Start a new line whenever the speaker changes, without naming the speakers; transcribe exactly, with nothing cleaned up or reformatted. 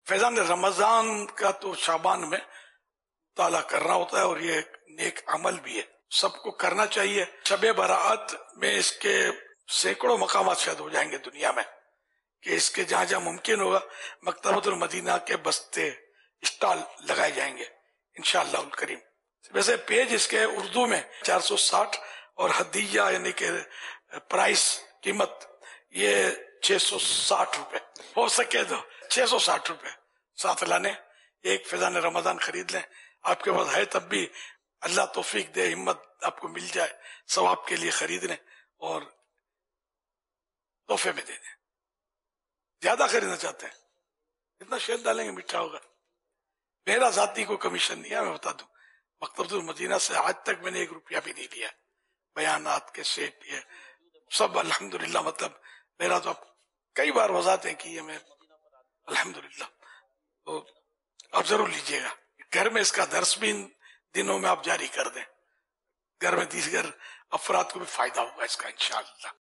فیضان رمضان کا تو شعبان میں مطالعہ کرنا ہوتا ہے، اور یہ ایک نیک عمل بھی ہے، سب کو کرنا چاہیے۔ شب برات میں اس کے سینکڑوں مقامات شاید ہو جائیں گے دنیا میں، کہ اس کے جہاں جہاں ممکن ہوگا مکتبۃ المدینہ کے بستے اسٹال لگائے جائیں گے انشاءاللہ الکریم۔ ویسے پیج اس کے اردو میں چار سو ساٹھ اور ہدیہ یعنی کہ پرائس قیمت یہ چھ سو ساٹھ روپے، ہو سکے تو چھ سو ساٹھ روپے ساتھ لانے، ایک فیضان رمضان خرید لیں۔ آپ کے پاس ہے تب بھی اللہ توفیق دے، ہمت آپ کو مل جائے، ثواب کے لیے خرید لیں اور تحفے میں دے دیں۔ زیادہ خریدنا چاہتے ہیں اتنا شہد ڈالیں گے میٹھا ہوگا۔ میرا ذاتی کوئی کمیشن نہیں ہے، میں بتا دوں، مکتبۃ المدینہ سے آج تک میں نے ایک روپیہ بھی نہیں لیا، بیانات کے سیٹ یہ سب الحمدللہ، مطلب میرا تو اب کئی بار وضاحتیں کی ہے میں الحمدللہ۔ تو آپ ضرور لیجئے گا، گھر میں اس کا درس بھی ان دنوں میں آپ جاری کر دیں، گھر میں دیگر افراد کو بھی فائدہ ہوگا اس کا انشاءاللہ۔